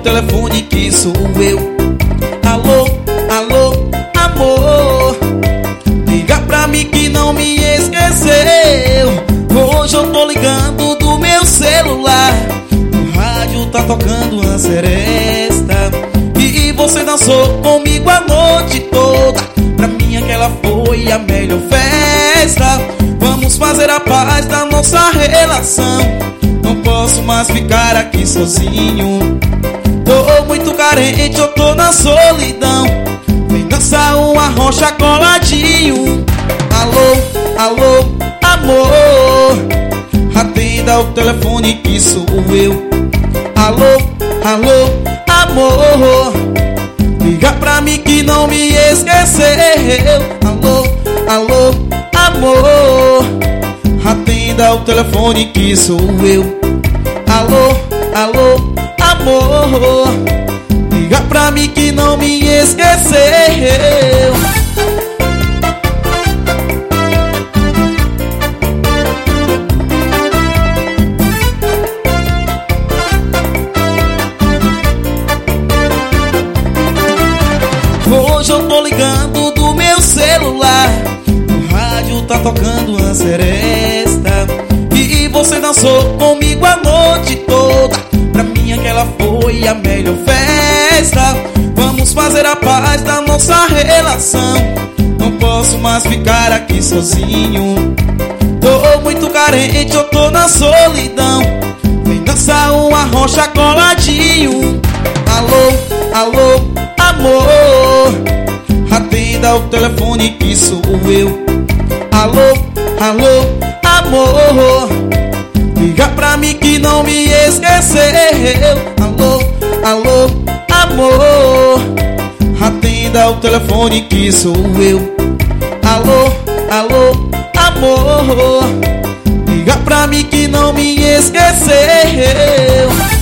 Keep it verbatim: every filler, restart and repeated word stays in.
telefone que sou eu. Alô, alô, amor, liga pra mim que não me esqueceu. Hoje eu tô ligando do meu celular, o rádio tá tocando a seresta, e você dançou comigo a noite toda. Pra mim aquela foi a melhor festa. Vamos fazer a paz da nossa relação. Não posso mais ficar aqui sozinho. Tô muito carente, eu tô na solidão. Vem dançar uma rocha coladinho. Alô, alô, amor, atenda o telefone que sou eu. Alô, alô, amor, liga pra mim que não me esqueceu. Alô, alô, amor, atenda o telefone que sou eu. Alô, alô, amor, liga pra mim que não me esqueceu. Hoje eu tô ligando do meu celular, o rádio tá tocando a seresta, e você dançou comigo a noite toda. Pra mim aquela foi a melhor festa. Vamos fazer a paz da nossa relação. Não posso mais ficar aqui sozinho. Tô muito carente, eu tô na solidão. Vem dançar uma rocha coladinho. Alô, alô, amor, atenda o telefone que sou eu. Alô, alô, amor, liga pra mim que não me esqueceu. Alô, alô, amor, atenda o telefone que sou eu. Alô, alô, amor, liga pra mim que não me esqueceu.